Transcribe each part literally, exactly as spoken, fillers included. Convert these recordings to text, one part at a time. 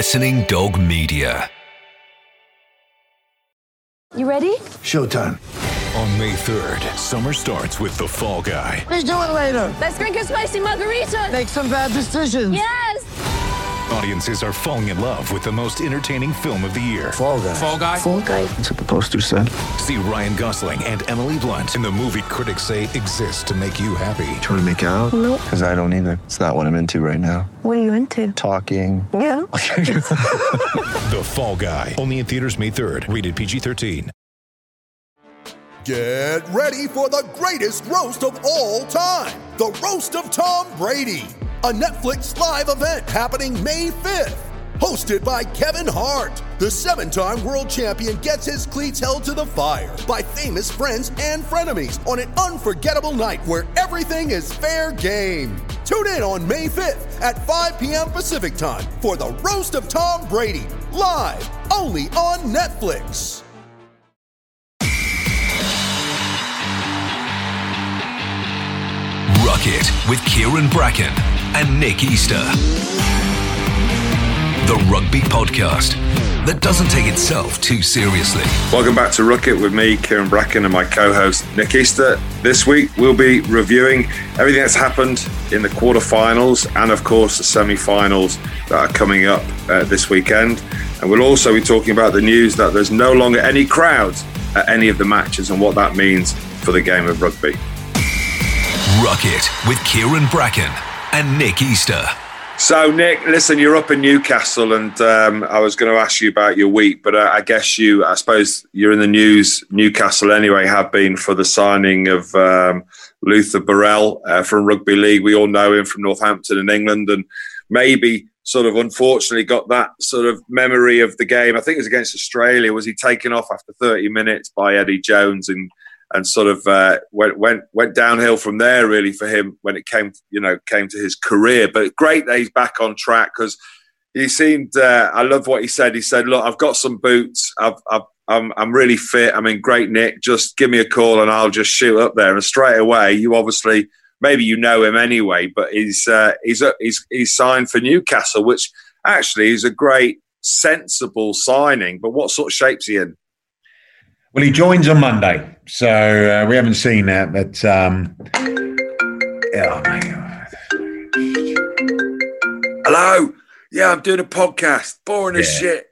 Listening Dog Media. You ready? Showtime. On May third, summer starts with The Fall Guy. Let's do it later. Let's drink a spicy margarita. Make some bad decisions. Yes! Audiences are falling in love with the most entertaining film of the year. Fall Guy. Fall Guy. Fall Guy. That's what the poster said. See Ryan Gosling and Emily Blunt in the movie critics say exists to make you happy. Trying to make it out? Nope. Because I don't either. It's not what I'm into right now. What are you into? Talking. Yeah. The Fall Guy. Only in theaters May third. Rated P G thirteen. Get ready for the greatest roast of all time. The Roast of Tom Brady. A Netflix live event happening May fifth. Hosted by Kevin Hart. The seven-time world champion gets his cleats held to the fire by famous friends and frenemies on an unforgettable night where everything is fair game. Tune in on May fifth at five p.m. Pacific time for the Roast of Tom Brady. Live only on Netflix. Ruck It with Kieran Bracken and Nick Easter. The rugby podcast that doesn't take itself too seriously. Welcome back to Ruck It with me, Kieran Bracken, and my co-host Nick Easter. This week we'll be reviewing everything that's happened in the quarterfinals and of course the semi-finals that are coming up uh, this weekend. And we'll also be talking about the news that there's no longer any crowds at any of the matches and what that means for the game of rugby. Ruck It with Kieran Bracken and Nick Easter. So, Nick, listen, you're up in Newcastle, and um, I was going to ask you about your week, but uh, I guess you, I suppose you're in the news, Newcastle anyway, have been for the signing of um, Luther Burrell uh, from Rugby League. We all know him from Northampton in England, and maybe sort of unfortunately got that sort of memory of the game. I think it was against Australia. Was he taken off after thirty minutes by Eddie Jones and and sort of uh, went went went downhill from there really for him when it came you know came to his career. But great that he's back on track because he seemed. Uh, I love what he said. He said, "Look, I've got some boots. I've, I've, I'm I'm really fit. I'm in great nick. Just give me a call and I'll just shoot up there." And straight away, you obviously maybe you know him anyway, but he's uh, he's a, he's he's signed for Newcastle, which actually is a great sensible signing. But what sort of shape's he in? Well, he joins on Monday, so uh, we haven't seen that. But um, oh my God. Hello, yeah, I'm doing a podcast. Boring as shit.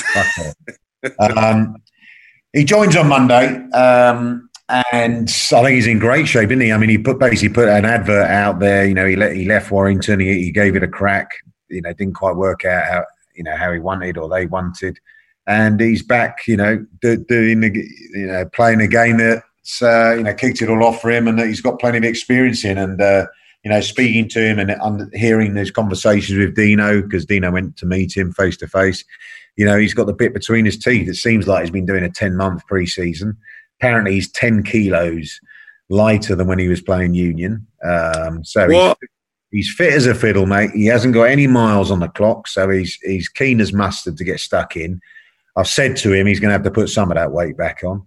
um, he joins on Monday, um, and I think he's in great shape, isn't he? I mean, he put basically put an advert out there. You know, he let, he left Warrington. He, he gave it a crack. You know, didn't quite work out how you know how he wanted or they wanted. And he's back, you know, do, doing the, you know, playing a game that's, uh, you know, kicked it all off for him, and that he's got plenty of experience in. And uh, you know, speaking to him and under, hearing those conversations with Dino, because Dino went to meet him face to face. You know, he's got the bit between his teeth. It seems like he's been doing a ten-month pre-season. Apparently, he's ten kilos lighter than when he was playing Union. Um, so he's, he's fit as a fiddle, mate. He hasn't got any miles on the clock, so he's he's keen as mustard to get stuck in. I've said to him he's going to have to put some of that weight back on.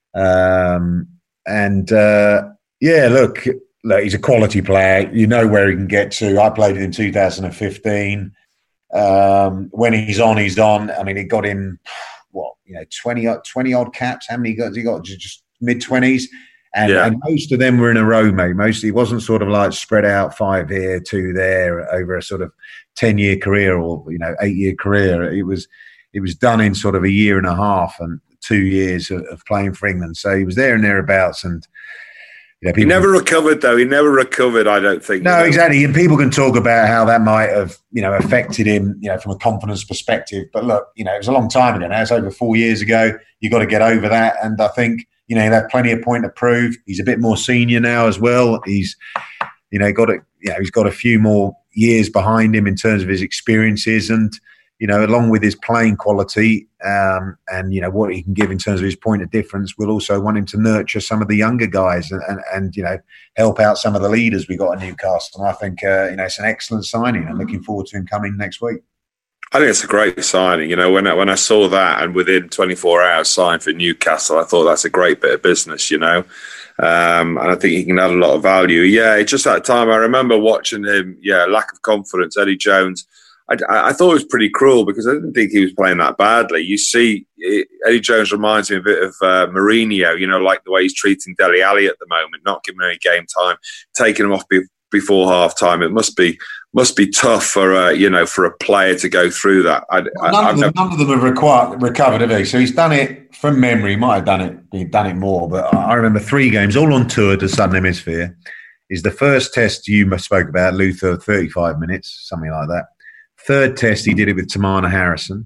Um, and, uh, yeah, look, look, he's a quality player. You know where he can get to. I played with him in two thousand fifteen. Um, when he's on, he's on. I mean, he got him, what, you know, twenty, twenty odd caps. How many got, he got? Just mid-twenties. And, yeah. and most of them were in a row, mate. Most, he wasn't sort of like spread out five here, two there over a sort of ten-year career or, you know, eight-year career. It was... It was done in sort of a year and a half and two years of, of playing for England. So he was there and thereabouts. And you know, he never can, recovered, though. He never recovered, I don't think. No, you know? exactly. And people can talk about how that might have, you know, affected him, you know, from a confidence perspective. But look, you know, it was a long time ago now. It's over four years ago. You've got to get over that. And I think, you know, he'll have plenty of point to prove. He's a bit more senior now as well. He's, you know, got a, you know, he's got a few more years behind him in terms of his experiences and, you know, along with his playing quality um, and, you know, what he can give in terms of his point of difference, we'll also want him to nurture some of the younger guys and, and, and you know, help out some of the leaders we got at Newcastle. And I think, uh, you know, it's an excellent signing. I'm looking forward to him coming next week. I think it's a great signing. You know, when I, when I saw that and within twenty-four hours signed for Newcastle, I thought that's a great bit of business, you know. Um, and I think he can add a lot of value. Yeah, it's just that time I remember watching him, yeah, lack of confidence, Eddie Jones. I, I thought it was pretty cruel because I didn't think he was playing that badly. You see, Eddie Jones reminds me a bit of uh, Mourinho, you know, like the way he's treating Dele Alli at the moment, not giving him any game time, taking him off be- before half time. It must be must be tough for uh, you know for a player to go through that. I, well, none, I, of them, never... none of them have required, recovered, have they? So he's done it from memory. He might have done it, he'd done it more, but I remember three games all on tour to Southern Hemisphere. Is the first test you spoke about, Luther, thirty-five minutes, something like that. Third test, he did it with Tamana Harrison.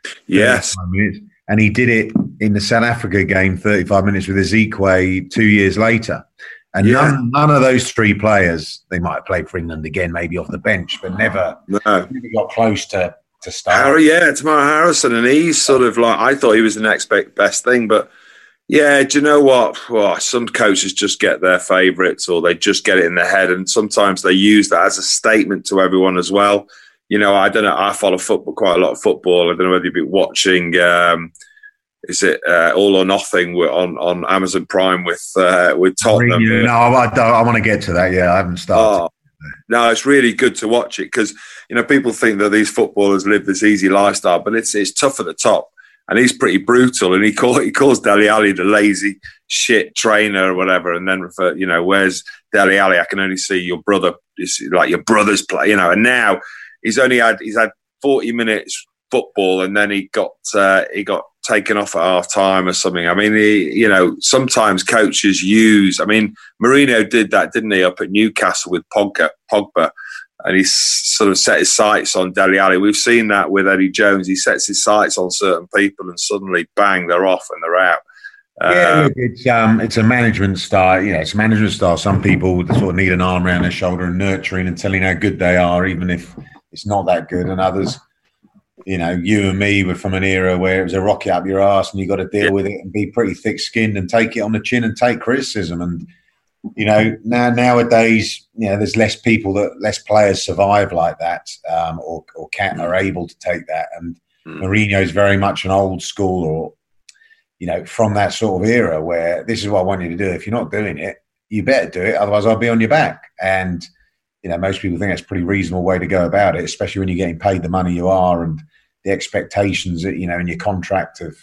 Yes. Minutes, and he did it in the South Africa game, thirty-five minutes with Ezekwe two years later. And yeah. none, none of those three players, they might have played for England again, maybe off the bench, but never, no. never got close to, to start. Harry, yeah, Tamana Harrison. And he's sort of like, I thought he was the next best thing, but yeah, do you know what? Well, some coaches just get their favourites or they just get it in their head. And sometimes they use that as a statement to everyone as well. You know, I don't know. I follow football, quite a lot of football. I don't know whether you've been watching. Um, is it uh, All or Nothing on, on Amazon Prime with uh, with Tottenham? Really? No, I, don't, I want to get to that. Yeah, I haven't started. Oh, no, it's really good to watch it because you know people think that these footballers live this easy lifestyle, but it's it's tough at the top, and he's pretty brutal. And he call, he calls Dele Alli the lazy shit trainer or whatever, and then refer, you know, where's Dele Alli? I can only see your brother, like your brother's play, you know, and now. He's only had he's had forty minutes football, and then he got uh, he got taken off at half time or something. I mean, he, you know, sometimes coaches use. I mean, Mourinho did that, didn't he, up at Newcastle with Pogba, Pogba, and he sort of set his sights on Dele Alli. We've seen that with Eddie Jones. He sets his sights on certain people, and suddenly, bang, they're off and they're out. Yeah, look, it's um, it's a management style. You know, it's a management style. Some people sort of need an arm around their shoulder and nurturing and telling how good they are, even if it's not that good. And others, you know, you and me were from an era where it was a rocket up your arse and you got to deal yeah. with it and be pretty thick-skinned and take it on the chin and take criticism. And you know, now nowadays, you know, there's less people that less players survive like that, um, or or can are able to take that. And mm. Mourinho is very much an old school, or you know, from that sort of era where this is what I want you to do. If you're not doing it, you better do it. Otherwise, I'll be on your back. And you know, most people think that's a pretty reasonable way to go about it, especially when you're getting paid the money you are and the expectations that, you know, in your contract of,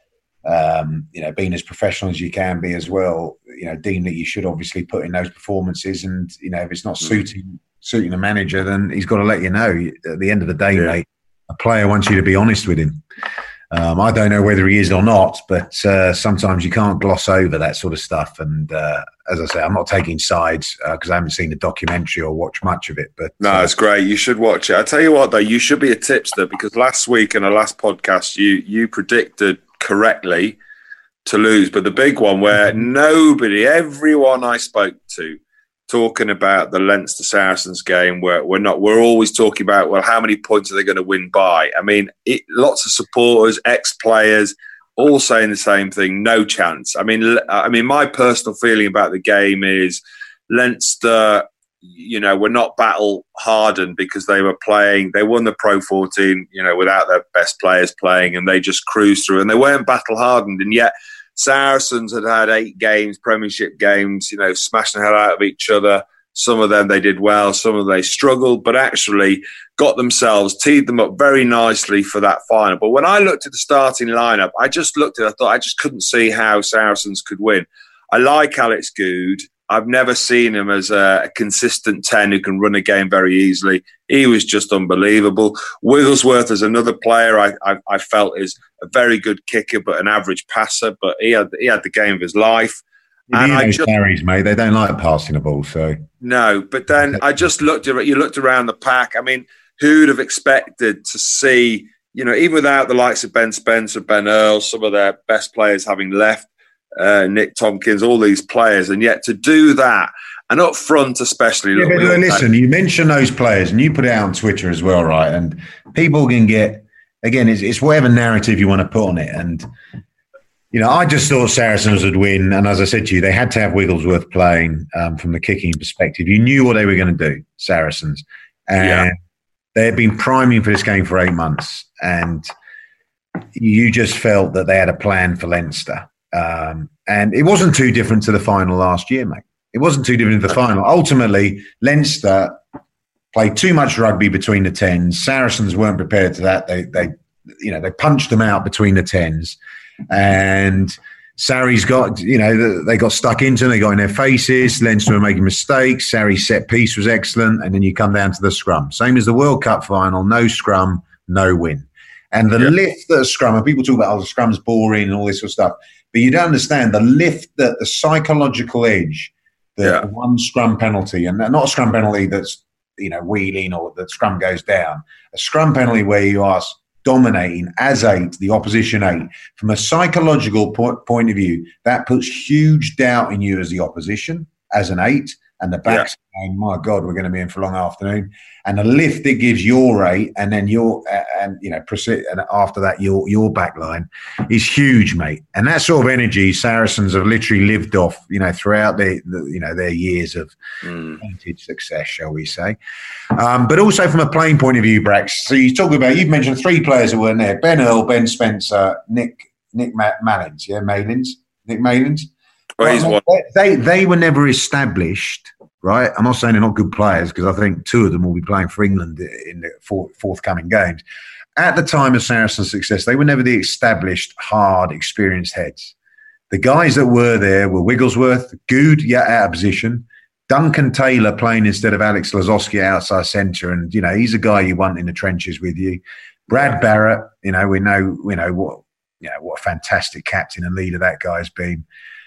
um, you know, being as professional as you can be as well, you know, deem that you should obviously put in those performances. And, you know, if it's not suiting, suiting the manager, then he's got to let you know at the end of the day, yeah. mate, a player wants you to be honest with him. Um, I don't know whether he is or not, but uh, sometimes you can't gloss over that sort of stuff. And uh, as I say, I'm not taking sides because uh, I haven't seen the documentary or watched much of it. But no, uh, it's great. You should watch it. I tell you what, though, you should be a tipster because last week in our last podcast, you you predicted correctly to lose, but the big one where nobody, everyone I spoke to, talking about the Leinster Saracens game, where we're not, we're always talking about, well, how many points are they going to win by? I mean, it, lots of supporters, ex-players, all saying the same thing. No chance. I mean, I mean, my personal feeling about the game is Leinster, you know, were not battle hardened because they were playing. They won the Pro fourteen, you know, without their best players playing, and they just cruised through. And they weren't battle hardened, and yet Saracens had had eight games, Premiership games, you know, smashing the hell out of each other. Some of them they did well, some of them they struggled, but actually got themselves, teed them up very nicely for that final. But when I looked at the starting lineup, I just looked at it, I thought I just couldn't see how Saracens could win. I like Alex Goode. I've never seen him as a consistent ten who can run a game very easily. He was just unbelievable. Wigglesworth is another player I, I, I felt is a very good kicker, but an average passer. But he had he had the game of his life. And you know, I just, carries, mate. They don't like passing the ball, so no. But then I just looked at you looked around the pack. I mean, who'd have expected to see, you know, even without the likes of Ben Spencer, Ben Earl, some of their best players having left. Uh, Nick Tompkins, all these players, and yet to do that, and up front especially. Yeah, but listen, you mention those players, and you put it out on Twitter as well, right? And people can get, again, it's, it's whatever narrative you want to put on it. And, you know, I just thought Saracens would win, and as I said to you, they had to have Wigglesworth playing um, from the kicking perspective. You knew what they were going to do, Saracens. And yeah. they had been priming for this game for eight months, and you just felt that they had a plan for Leinster. Um, and it wasn't too different to the final last year, mate. It wasn't too different to the final. Ultimately, Leinster played too much rugby between the tens. Saracens weren't prepared to that. They, they, you know, they punched them out between the tens, and Sarri's got, you know, they got stuck into them. They got in their faces. Leinster were making mistakes. Sarri's set piece was excellent, and then you come down to the scrum. Same as the World Cup final: no scrum, no win. And the yeah. lift that a scrum, and people talk about, oh, the scrum's boring and all this sort of stuff, but you don't understand the lift, that the psychological edge that yeah. one scrum penalty, and not a scrum penalty that's, you know, wheeling or the scrum goes down, a scrum penalty where you are dominating as eight, the opposition eight, from a psychological po- point of view, that puts huge doubt in you as the opposition, as an eight, and the back's yeah. saying, my God, we're going to be in for a long afternoon. And the lift it gives your eight, and then your, uh, and you know, proceed, and after that, your your back line is huge, mate. And that sort of energy, Saracens have literally lived off, you know, throughout their, the, you know, their years of mm. success, shall we say. Um, but also from a playing point of view, Brax. So you talk about, you've mentioned three players that weren't there: Ben Earl, Ben Spencer, Nick Nick Malins, yeah, Malins, Nick Malins. Well, he's one. They they were never established. Right, I'm not saying they're not good players, because I think two of them will be playing for England in the forth, forthcoming games. At the time of Saracen's success, they were never the established, hard, experienced heads. The guys that were there were Wigglesworth, Good, yeah, out of position, Duncan Taylor playing instead of Alex Lazowski outside centre, and you know he's a guy you want in the trenches with you. Brad Barrett, you know we know we know what you know what a fantastic captain and leader that guy's been.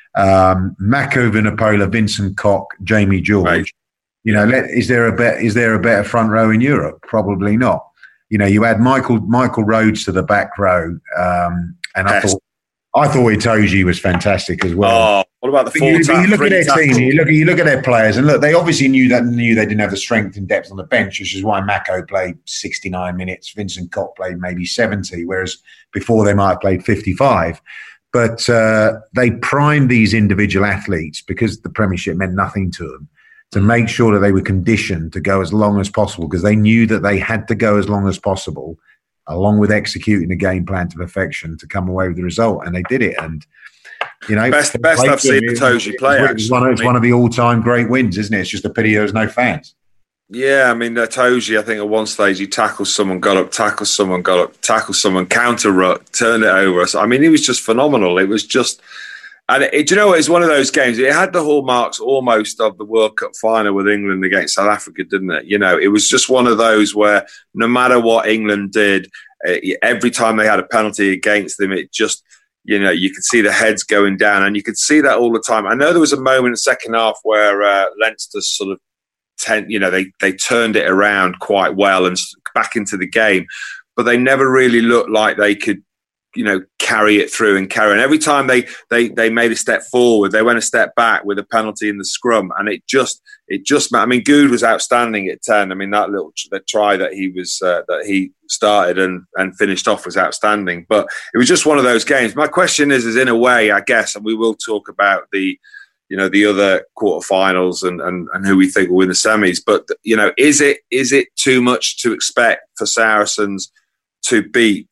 Um, Mako Vunipola, Vincent Koch, Jamie George. Right. You know, let, is there a bet? Is there a better front row in Europe? Probably not. You know, you add Michael Michael Rhodes to the back row, um, and I yes. thought I thought Itoje was fantastic as well. Oh, what about the four? You, ta- you look at their tackles. team, you look at you look at their players, and look, they obviously knew that knew they didn't have the strength and depth on the bench, which is why Mako played sixty-nine minutes, Vincent Koch played maybe seventy, whereas before they might have played fifty-five. But uh, they primed these individual athletes, because the Premiership meant nothing to them, to make sure that they were conditioned to go as long as possible, because they knew that they had to go as long as possible, along with executing the game plan to perfection, to come away with the result. And they did it. And, you know, best, best I've seen Itoje play. It's, one, it's I mean, one of the all-time great wins, isn't it? It's just a pity there was no fans. Yeah, I mean, Itoje, I think at one stage he tackled someone, got up, tackled someone, got up, tackled someone, counter-ruck, turned it over. So, I mean, he was just phenomenal. It was just, and it, do you know what? It's one of those games. It had the hallmarks almost of the World Cup final with England against South Africa, didn't it? You know, it was just one of those where no matter what England did, every time they had a penalty against them, it just, you know, you could see the heads going down, and you could see that all the time. I know there was a moment in the second half where uh, Leinster sort of, ten, you know, they they turned it around quite well and back into the game, but they never really looked like they could, you know, carry it through and carry. And every time they they they made a step forward, they went a step back with a penalty in the scrum, and it just it just. I mean, Good was outstanding at ten. I mean, that little the try that he was uh, that he started and and finished off was outstanding. But it was just one of those games. My question is, is in a way, I guess, and we will talk about the, you know, the other quarterfinals and, and, and who we think will win the semis. But, you know, is it is it too much to expect for Saracens to beat,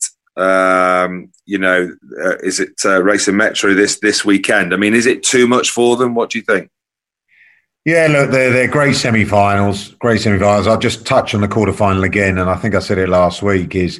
um, you know, uh, is it uh, Racing Metro this this weekend? I mean, is it too much for them? What do you think? Yeah, look, they're, they're great semi-finals, great semi-finals. I'll just touch on the quarterfinal again, and I think I said it last week, is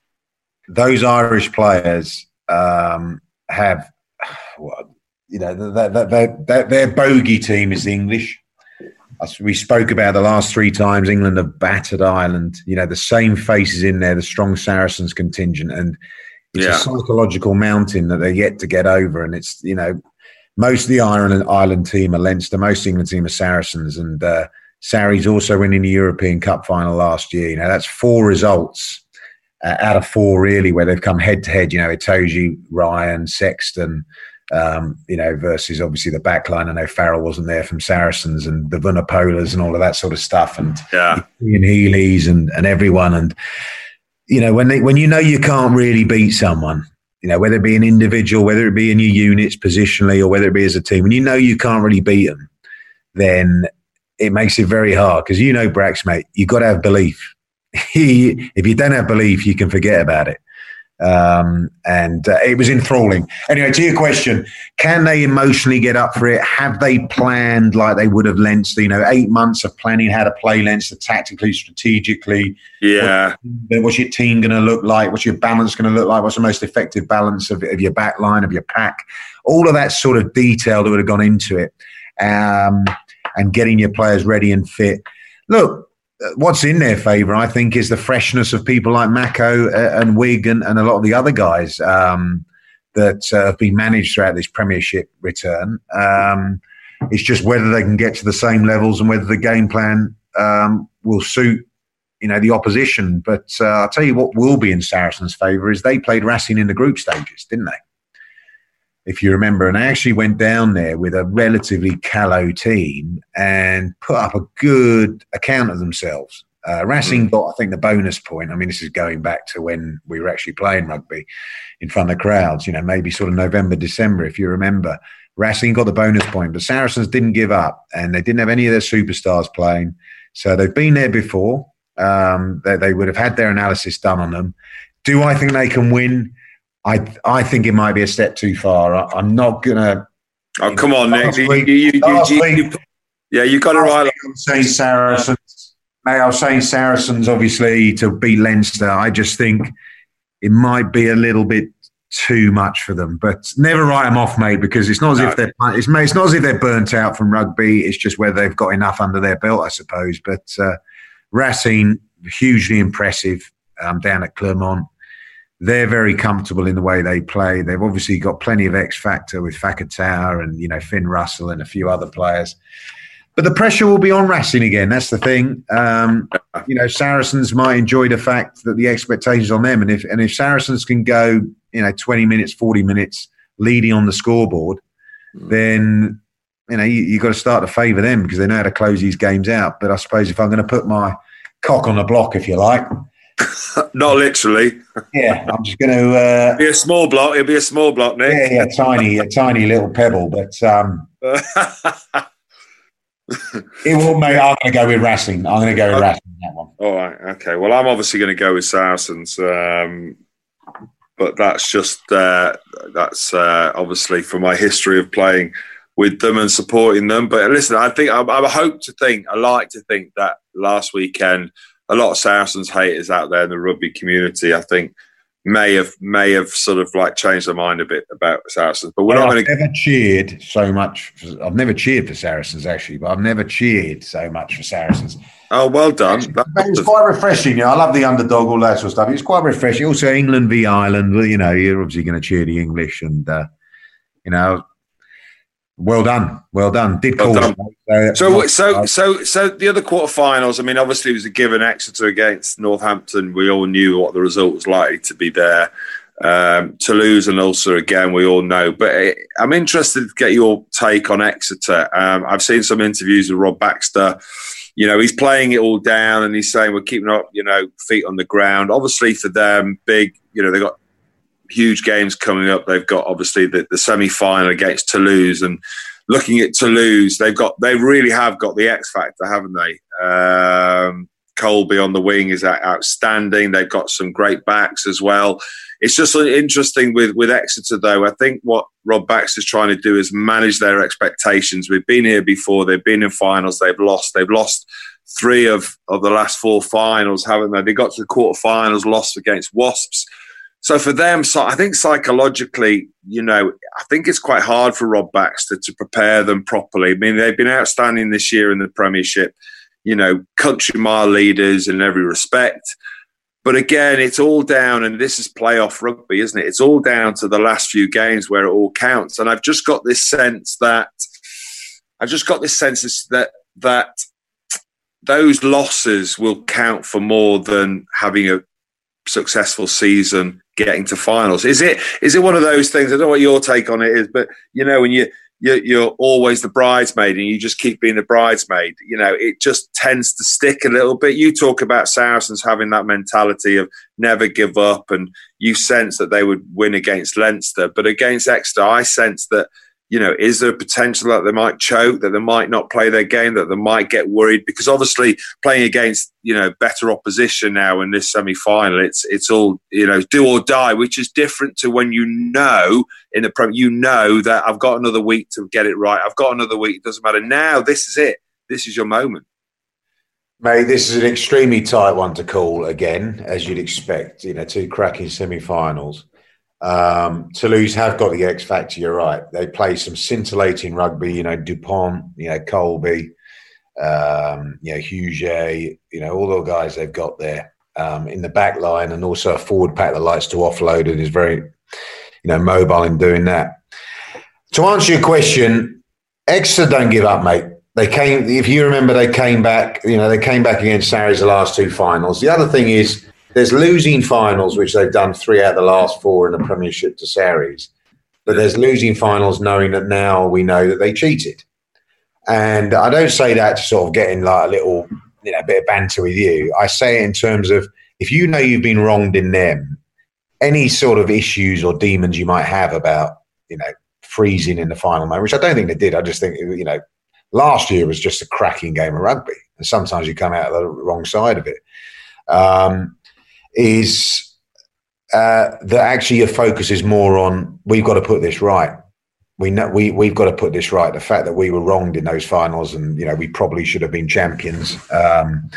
those Irish players um, have... Well, you know, their, their, their, their bogey team is the English. As we spoke about the last three times, England have battered Ireland. You know, the same faces in there, the strong Saracens contingent. And it's yeah. a psychological mountain that they're yet to get over. And it's, you know, most of the Ireland, Ireland team are Leinster, most of the England team are Saracens. And uh, Sarri's also winning the European Cup final last year. You know, that's four results uh, out of four, really, where they've come head-to-head. You know, Itoje, Ryan, Sexton, Um, you know, versus obviously the back line. I know Farrell wasn't there from Saracens, and the Vunipolas and all of that sort of stuff, and yeah. Ian Healy's and, and everyone. And, you know, when they, when you know you can't really beat someone, you know, whether it be an individual, whether it be in your units positionally, or whether it be as a team, when you know you can't really beat them, then it makes it very hard. Because, you know, Brax, mate, you've got to have belief. If you don't have belief, you can forget about it. Um, and uh, it was enthralling. Anyway, to your question, can they emotionally get up for it? Have they planned like they would have Leinster? You know, eight months of planning how to play Leinster tactically, strategically. Yeah. What, what's your team going to look like? What's your balance going to look like? What's the most effective balance of, of your back line, of your pack? All of that sort of detail that would have gone into it, um, and getting your players ready and fit. Look, what's in their favour, I think, is the freshness of people like Mako and Wig and, and a lot of the other guys um, that uh, have been managed throughout this Premiership return. Um, it's just whether they can get to the same levels and whether the game plan um, will suit, you know, the opposition. But uh, I'll tell you what will be in Saracens' favour is they played Racing in the group stages, didn't they? If you remember, and I actually went down there with a relatively callow team and put up a good account of themselves. Uh, Racing got, I think, the bonus point. I mean, this is going back to when we were actually playing rugby in front of crowds, you know, maybe sort of November, December, if you remember. Racing got the bonus point, but Saracens didn't give up and they didn't have any of their superstars playing. So they've been there before. Um, they, they would have had their analysis done on them. Do I think they can win? I I think it might be a step too far. I, I'm not gonna. Oh come on, Nick! You, week, you, you, you, you, yeah, you got it right. I'm saying Saracens. Mate, I was saying Saracens, obviously, to beat Leinster. I just think it might be a little bit too much for them. But never write them off, mate, because it's not as no. if they're it's, it's not as if they're burnt out from rugby. It's just whether they've got enough under their belt, I suppose. But uh, Racing, hugely impressive um, down at Clermont. They're very comfortable in the way they play. They've obviously got plenty of X factor with Fakatawa and, you know, Finn Russell and a few other players. But the pressure will be on Racing again. That's the thing. Um, you know, Saracens might enjoy the fact that the expectations on them, and if and if Saracens can go, you know, twenty minutes, forty minutes leading on the scoreboard, then you know you, you've got to start to favour them because they know how to close these games out. But I suppose if I'm going to put my cock on the block, if you like. Not literally. Yeah, I'm just going to uh, it'll be a small block. It'll be a small block, Nick. Yeah, yeah, tiny, a tiny little pebble. But um, it will, mate. I'm going to go with Racing. I'm going to go with Racing on that one. All right. Okay. Well, I'm obviously going to go with Saracens, um, but that's just uh, that's uh, obviously for my history of playing with them and supporting them. But listen, I think I, I hope to think, I like to think that last weekend. A lot of Saracens haters out there in the rugby community, I think, may have may have sort of like changed their mind a bit about Saracens. But we're well, not I've going to. Never cheered so much. For, I've never cheered for Saracens actually, but I've never cheered so much for Saracens. Oh, well done! It's quite refreshing. You know, I love the underdog, all that sort of stuff. It's quite refreshing. Also, England v Ireland. Well, you know, you're obviously going to cheer the English, and uh, you know. Well done, well done. Did well call done. So, so, so, so the other quarterfinals. I mean, obviously, it was a given. Exeter against Northampton. We all knew what the result was likely to be there. Um, Toulouse and Ulster again. We all know. But it, I'm interested to get your take on Exeter. Um, I've seen some interviews with Rob Baxter. You know, he's playing it all down, and he's saying we're keeping up. You know, feet on the ground. Obviously, for them, big. You know, they got. Huge games coming up. They've got obviously the, the semi-final against Toulouse, and looking at Toulouse, they've got they really have got the X factor, haven't they? Um, Colby on the wing is outstanding. They've got some great backs as well. It's just interesting with with Exeter though. I think what Rob Baxter's trying to do is manage their expectations. We've been here before. They've been in finals. They've lost. They've lost three of of the last four finals, haven't they? They got to the quarterfinals, lost against Wasps. So for them, so I think psychologically, you know, I think it's quite hard for Rob Baxter to prepare them properly. I mean, they've been outstanding this year in the Premiership, you know, country mile leaders in every respect. But again, it's all down, and this is playoff rugby, isn't it? It's all down to the last few games where it all counts. And I've just got this sense that, I've just got this sense that that those losses will count for more than having a successful season getting to finals. Is it is it one of those things? I don't know what your take on it is, but you know, when you you're, you're always the bridesmaid and you just keep being the bridesmaid, you know, it just tends to stick a little bit. You talk about Saracens having that mentality of never give up, and you sense that they would win against Leinster, but against Exeter, I sense that you know, is there potential that they might choke, that they might not play their game, that they might get worried? Because obviously playing against, you know, better opposition now in this semi-final, it's it's all, you know, do or die, which is different to when you know in the Premier, you know that I've got another week to get it right. I've got another week. It doesn't matter. Now, this is it. This is your moment. Mate, this is an extremely tight one to call again, as you'd expect. You know, two cracking semi-finals. Um, Toulouse have got the X factor. You're right. They play some scintillating rugby. You know, Dupont, you know, Colby, um, you know, Huget, you know, all the guys they've got there um, in the back line, and also a forward pack that likes to offload and is very, you know, mobile in doing that. To answer your question, Exeter don't give up, mate. They came. If you remember, they came back. You know, they came back against Sarries the last two finals. The other thing is, there's losing finals, which they've done three out of the last four in the Premiership to Sarries. But there's losing finals knowing that now we know that they cheated. And I don't say that to sort of get in like a little, you know, bit of banter with you. I say it in terms of, if you know you've been wronged in them, any sort of issues or demons you might have about, you know, freezing in the final moment, which I don't think they did. I just think, you know, last year was just a cracking game of rugby. And sometimes you come out of the wrong side of it. Um, is uh, that actually your focus is more on, we've got to put this right. We know we we've got to put this right. The fact that we were wronged in those finals, and you know we probably should have been champions. Um,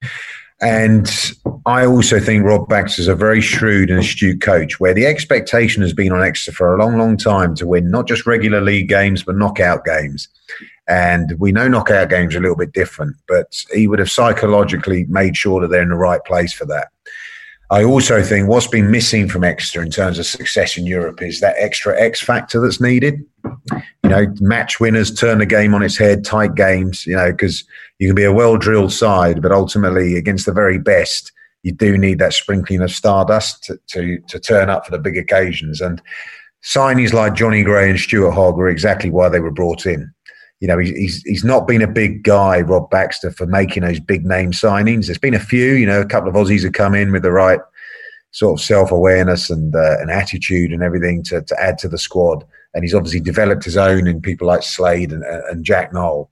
and I also think Rob Baxter is a very shrewd and astute coach, where the expectation has been on Exeter for a long, long time to win not just regular league games but knockout games. And we know knockout games are a little bit different, but he would have psychologically made sure that they're in the right place for that. I also think what's been missing from Exeter in terms of success in Europe is that extra X factor that's needed. You know, match winners turn the game on its head, tight games, you know, because you can be a well-drilled side, but ultimately against the very best, you do need that sprinkling of stardust to, to, to turn up for the big occasions. And signings like Johnny Gray and Stuart Hogg are exactly why they were brought in. You know, he's he's not been a big guy, Rob Baxter, for making those big name signings. There's been a few, you know, a couple of Aussies have come in with the right sort of self-awareness and uh, and attitude and everything to, to add to the squad. And he's obviously developed his own in people like Slade and, and Jack Knoll.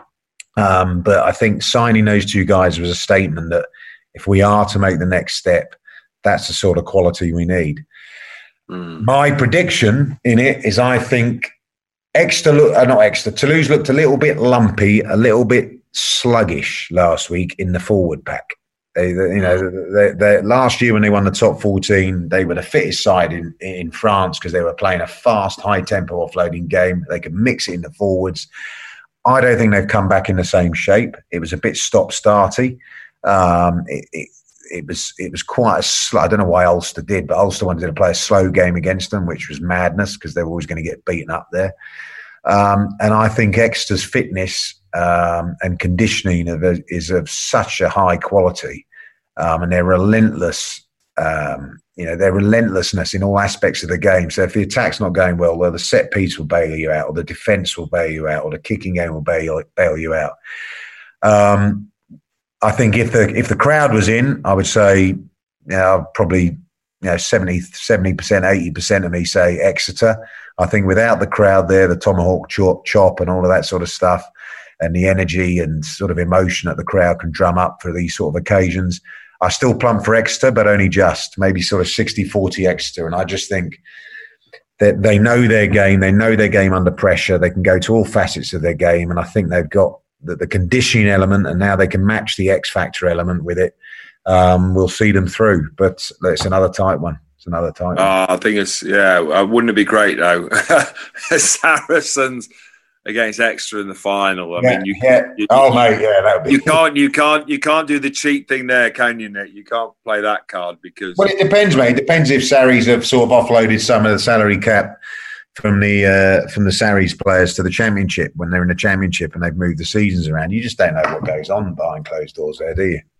Um, but I think signing those two guys was a statement that if we are to make the next step, that's the sort of quality we need. Mm. My prediction in it is I think Exeter, look, uh, not Exeter, Toulouse looked a little bit lumpy, a little bit sluggish last week in the forward pack. They, they, you know, they, they, last year when they won the top fourteen, they were the fittest side in, in France because they were playing a fast, high-tempo offloading game. They could mix it in the forwards. I don't think they've come back in the same shape. It was a bit stop-starty. Um, it, it, it was it was quite a slow. I don't know why Ulster did, but Ulster wanted to play a slow game against them, which was madness because they were always going to get beaten up there. Um, and I think Exeter's fitness um, and conditioning of, is of such a high quality, um, and their relentless, um, you know, their relentlessness in all aspects of the game. So if the attack's not going well, well, the set piece will bail you out, or the defence will bail you out, or the kicking game will bail, bail you out. Um, I think if the if the crowd was in, I would say, you know, probably, you know, seventy percent, eighty percent of me say Exeter. I think without the crowd there, the tomahawk chop, chop and all of that sort of stuff, and the energy and sort of emotion that the crowd can drum up for these sort of occasions, I still plump for Exeter, but only just, maybe sort of sixty forty Exeter. And I just think that they know their game. They know their game under pressure. They can go to all facets of their game. And I think they've got the, the conditioning element, and now they can match the X factor element with it. Um, we'll see them through, but it's another tight one. It's another tight one. Uh, I think it's, yeah, wouldn't it be great though? Saracens against Exeter in the final. I yeah, mean, you, yeah. you, oh you, mate, yeah, that would be. You can't, you can't, you can't do the cheat thing there, can you, Nick? You can't play that card because. Well, it depends, mate. It depends if Sarries have sort of offloaded some of the salary cap from the uh, from the Sarries players to the Championship when they're in the Championship and they've moved the seasons around. You just don't know what goes on behind closed doors there, do you?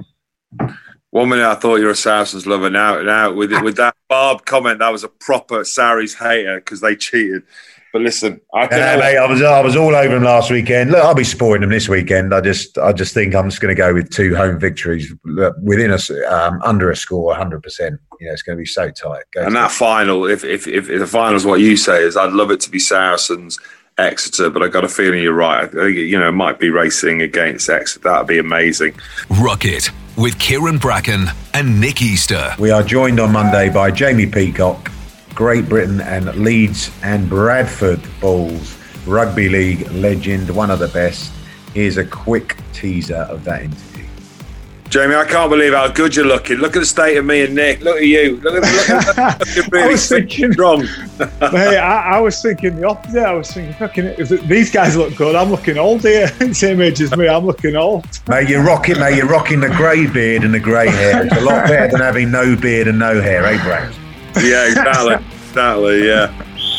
One minute I thought you were a Saracens lover. Now, now with with that Barb comment, that was a proper Sarries hater because they cheated. But But listen, I, can Yeah, mate, I was I was all over them last weekend. Look, I'll be supporting them this weekend. I just I just think I'm just going to go with two home victories within us, um, under a score, one hundred percent. You know, it's going to be so tight. Go and that final, if, if if if the final is what you say, is I'd love it to be Saracens, Exeter, but I got a feeling you're right. I think, you know, it might be racing against Exeter. That'd be amazing. Rock It with Kieran Bracken and Nick Easter. We are joined on Monday by Jamie Peacock, Great Britain and Leeds and Bradford Bulls Rugby League legend, one of the best. Here's a quick teaser of that interview. Jamie, I can't believe how good you're looking. Look at the state of me and Nick. Look at you. Look at, look at looking really I was thinking, strong. Hey, I, I was thinking the opposite. I was thinking, fucking, if these guys look good, I'm looking old here. Same age as me, I'm looking old. Mate, you're rocking, mate. You're rocking the grey beard and the grey hair. It's a lot better than having no beard and no hair, eh, Brad? Yeah, exactly. exactly, yeah.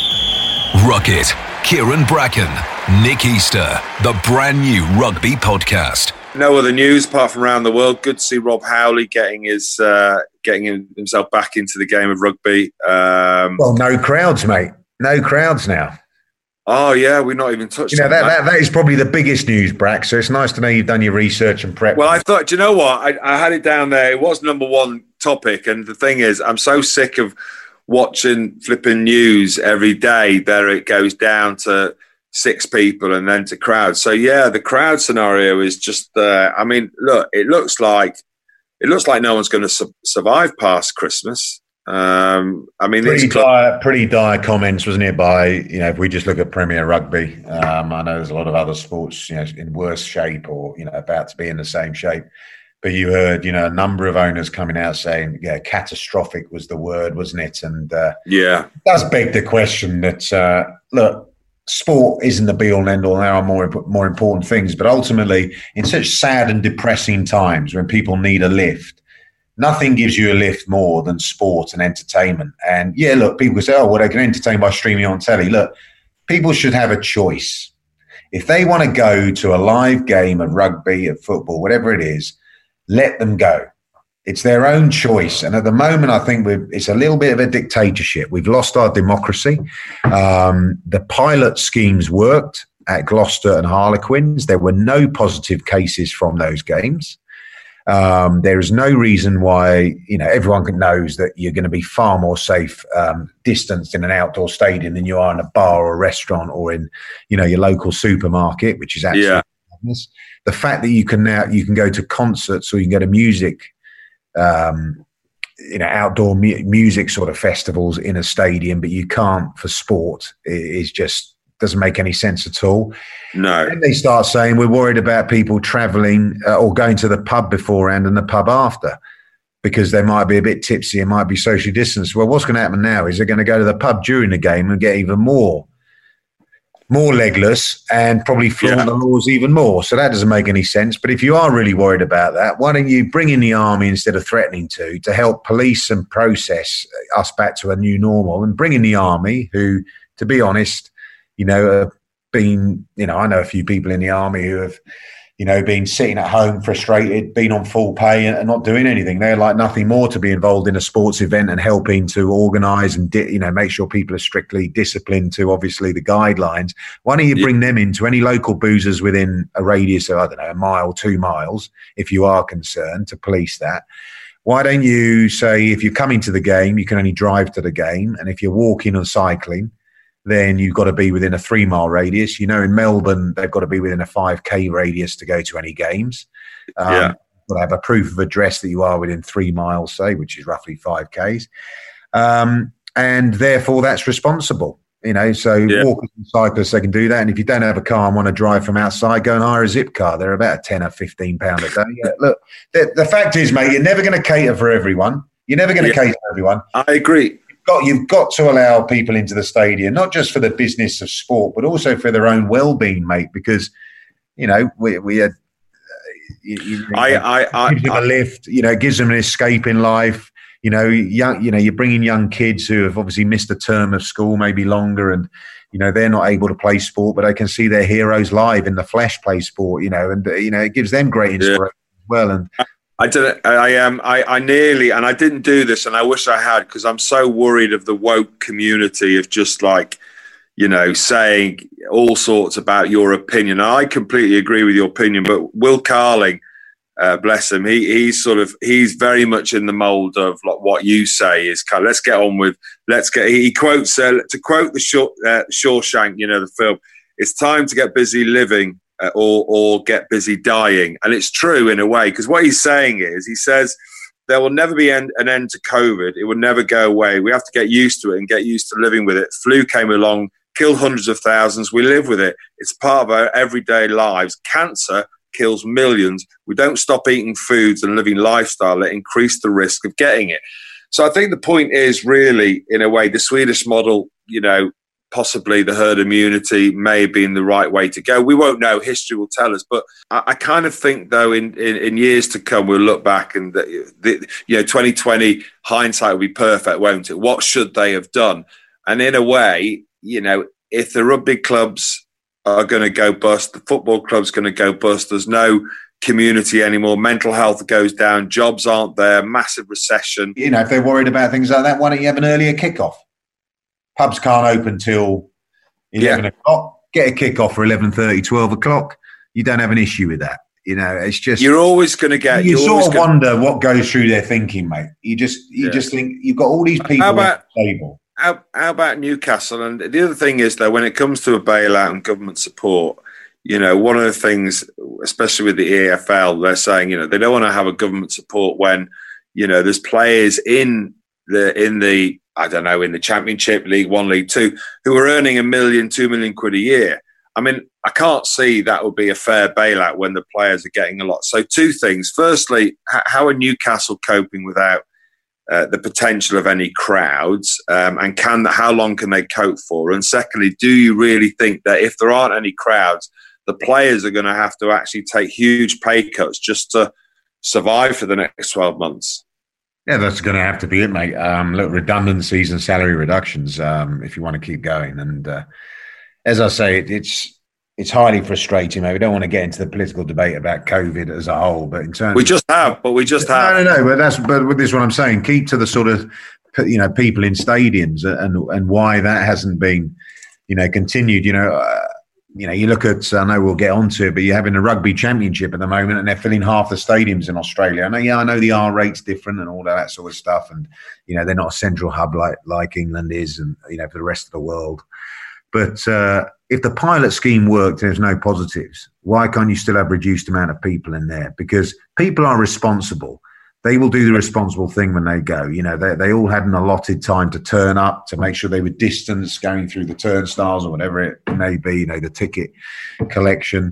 Rock It. Kieran Bracken, Nick Easter, the brand new rugby podcast. No other news apart from around the world. Good to see Rob Howley getting his uh, getting himself back into the game of rugby. Um, well, no crowds, mate. No crowds now. Oh yeah, we've not even touched. You know on that, that. that that is probably the biggest news, Brack. So it's nice to know you've done your research and prep. Well, I thought, do you know what? I, I had it down there. It was number one topic, and the thing is, I'm so sick of watching flipping news every day. There it goes down to six people and then to crowds. So yeah, the crowd scenario is just. Uh, I mean, look, it looks like it looks like no one's going to su- survive past Christmas. Um, I mean, pretty it's dire, pretty dire comments, wasn't it? By you know, if we just look at Premier Rugby, um, I know there's a lot of other sports, you know, in worse shape or you know about to be in the same shape. But you heard, you know, a number of owners coming out saying, yeah, catastrophic was the word, wasn't it? And uh, yeah, it does beg the question that uh, look, sport isn't the be all and end all. There are more more important things, but ultimately, in such sad and depressing times when people need a lift. Nothing gives you a lift more than sport and entertainment. And yeah, look, people say, oh, well, they can entertain by streaming on telly. Look, people should have a choice. If they want to go to a live game of rugby, of football, whatever it is, let them go. It's their own choice. And at the moment, I think we've, it's a little bit of a dictatorship. We've lost our democracy. Um, the pilot schemes worked at Gloucester and Harlequins. There were no positive cases from those games. Um, there is no reason why, you know, everyone knows that you're going to be far more safe um, distanced in an outdoor stadium than you are in a bar or a restaurant or in, you know, your local supermarket, which is actually yeah. madness. The fact that you can now, you can go to concerts or you can go to music, um, you know, outdoor mu- music sort of festivals in a stadium, but you can't for sport is just, doesn't make any sense at all. No. Then they start saying we're worried about people travelling uh, or going to the pub beforehand and the pub after because they might be a bit tipsy and might be socially distanced. Well, what's going to happen now is they're going to go to the pub during the game and get even more, more legless and probably flaunt yeah. the laws even more. So that doesn't make any sense. But if you are really worried about that, why don't you bring in the army instead of threatening to, to help police and process us back to a new normal and bring in the army who, to be honest, you know, uh, been, you know, I know a few people in the army who have, you know, been sitting at home frustrated, been on full pay and, and not doing anything. They're like nothing more to be involved in a sports event and helping to organise and, di- you know, make sure people are strictly disciplined to obviously the guidelines. Why don't you bring them into any local boozers within a radius of, I don't know, a mile, two miles, if you are concerned, to police that? Why don't you say if you're coming to the game, you can only drive to the game. And if you're walking or cycling, then you've got to be within a three mile radius. You know, in Melbourne, they've got to be within a five K radius to go to any games. Um, yeah. You've got to have a proof of address that you are within three miles, say, which is roughly five Ks. Um, and therefore, that's responsible. You know, so yeah. walkers and cyclists, they can do that. And if you don't have a car and want to drive from outside, go and hire a zip car. They're about ten or fifteen pounds a day. Yeah, look, the, the fact is, mate, you're never going to cater for everyone. You're never going to yeah. cater for everyone. I agree. Got, you've got to allow people into the stadium, not just for the business of sport, but also for their own well-being, mate. Because you know we we had, uh, you, you, I, I, I, gives them a lift. You know, it gives them an escape in life. You know, young. You know, you're bringing young kids who have obviously missed a term of school, maybe longer, and you know they're not able to play sport, but they can see their heroes live in the flesh play sport. You know, and you know it gives them great inspiration yeah. as well. And I didn't. I am. Um, I, I nearly, and I didn't do this, and I wish I had, because I'm so worried of the woke community of just like, you know, saying all sorts about your opinion. I completely agree with your opinion, but Will Carling, uh, bless him, he he's sort of he's very much in the mould of like what you say is kind of, let's get on with let's get. He quotes uh, to quote the Shaw, uh, Shawshank, you know, the film. It's time to get busy living uh, or or get busy dying, and it's true in a way, because what he's saying is he says there will never be an, an end to COVID. It will never go away. We have to get used to it and get used to living with it. Flu came along, killed hundreds of thousands. We live with it. It's part of our everyday lives. Cancer kills millions. We don't stop eating foods and living lifestyle that increase the risk of getting it. So I think the point is really, in a way, the Swedish model, you know, possibly the herd immunity may have been the right way to go. We won't know. History will tell us. But I, I kind of think, though, in, in, in years to come, we'll look back and, the, the, you know, twenty twenty hindsight will be perfect, won't it? What should they have done? And in a way, you know, if the rugby clubs are going to go bust, the football club's going to go bust, there's no community anymore, mental health goes down, jobs aren't there, massive recession. You know, if they're worried about things like that, why don't you have an earlier kickoff? Pubs can't open till eleven yeah. o'clock. Get a kickoff for eleven thirty, twelve o'clock. You don't have an issue with that. You know, it's just... You're always going to get... You sort of gonna, wonder what goes through their thinking, mate. You just you yeah. just think you've got all these people how about, at the table. How, how about Newcastle? And the other thing is, though, when it comes to a bailout and government support, you know, one of the things, especially with the E A F L, they're saying, you know, they don't want to have a government support when, you know, there's players in the in the I don't know, in the Championship, League One, League Two, who are earning a million, two million quid a year. I mean, I can't see that would be a fair bailout when the players are getting a lot. So two things. Firstly, how are Newcastle coping without uh, the potential of any crowds? Um, and can how long can they cope for? And secondly, do you really think that if there aren't any crowds, the players are going to have to actually take huge pay cuts just to survive for the next twelve months? Yeah, that's going to have to be it, mate. Um, look, redundancies and salary reductions um, if you want to keep going. And uh, as I say, it, it's it's highly frustrating, mate. We don't want to get into the political debate about COVID as a whole, but in terms we just have, but we just have. No, no, no. But that's but this is what I'm saying. Keep to the sort of you know people in stadiums and and why that hasn't been you know continued. You know. Uh, You know, you look at, I know we'll get onto it, but you're having a rugby championship at the moment and they're filling half the stadiums in Australia. I know, yeah, I know the R rate's different and all that sort of stuff. And, you know, they're not a central hub like, like England is and, you know, for the rest of the world. But uh, if the pilot scheme worked, there's no positives. Why can't you still have reduced amount of people in there? Because people are responsible. They will do the responsible thing when they go. You know, they they all had an allotted time to turn up, to make sure they were distanced going through the turnstiles or whatever it may be, you know, the ticket collection.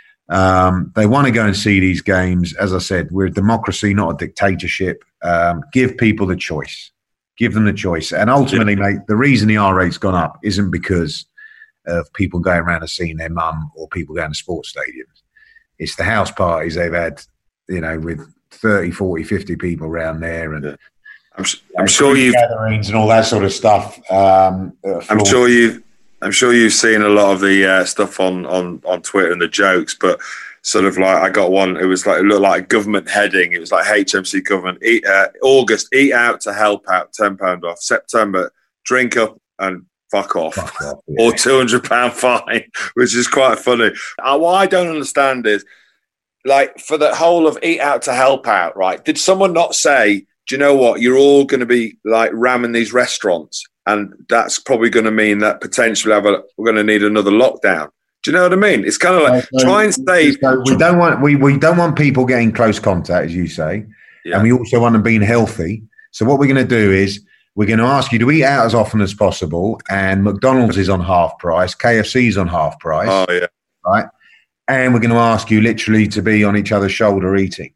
Um, they want to go and see these games. As I said, we're a democracy, not a dictatorship. Um, give people the choice. Give them the choice. And ultimately, mate, the reason the R rate's gone up isn't because of people going around and seeing their mum or people going to sports stadiums. It's the house parties they've had, you know, with thirty, forty, fifty people around there, and yeah. I'm, I'm sure you've gatherings and all that sort of stuff. Um, I'm sure you've, I'm sure you've seen a lot of the uh, stuff on, on, on Twitter and the jokes, but sort of like I got one. It was like it looked like a government heading. It was like H M C government. Eat, uh, August, eat out to help out, ten pound off. September, drink up and fuck off, fuck off yeah. or two hundred pound fine, which is quite funny. Uh, what I don't understand is, like, for the whole of eat out to help out, right? Did someone not say, do you know what? You're all going to be like ramming these restaurants, and that's probably going to mean that potentially have a, we're going to need another lockdown. Do you know what I mean? It's kind of like so, try and save. So we don't want we, we don't want people getting close contact, as you say, yeah. and we also want them being healthy. So what we're going to do is we're going to ask you to eat out as often as possible, and McDonald's is on half price, K F C's on half price. Oh yeah, right. And we're going to ask you literally to be on each other's shoulder eating.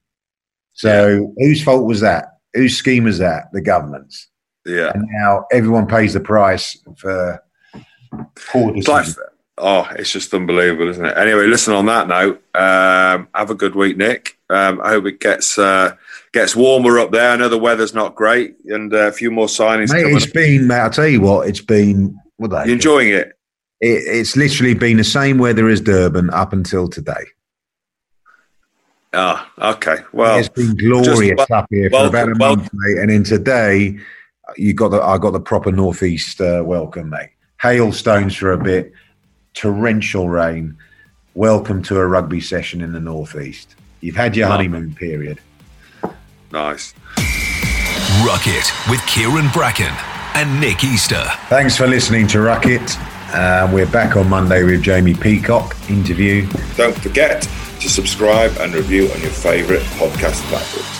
So yeah. whose fault was that? Whose scheme was that? The government's. Yeah. And now everyone pays the price for poor decisions. It's like, oh, it's just unbelievable, isn't it? Anyway, listen, on that note, um, have a good week, Nick. Um, I hope it gets uh, gets warmer up there. I know the weather's not great, and uh, a few more signings mate, coming it's up. been, mate, I'll tell you what, it's been... What you enjoying it? It, it's literally been the same weather as Durban up until today. Ah, okay. Well, it's been glorious just, up here for welcome, about a month, welcome. mate. And then today, you got the I got the proper northeast uh, welcome, mate. hailstones for a bit, torrential rain. Welcome to a rugby session in the northeast. You've had your honeymoon period. Nice. Ruck It with Kieran Bracken and Nick Easter. Thanks for listening to Ruck It. Uh, we're back on Monday with Jamie Peacock interview. Don't forget to subscribe and review on your favourite podcast platforms.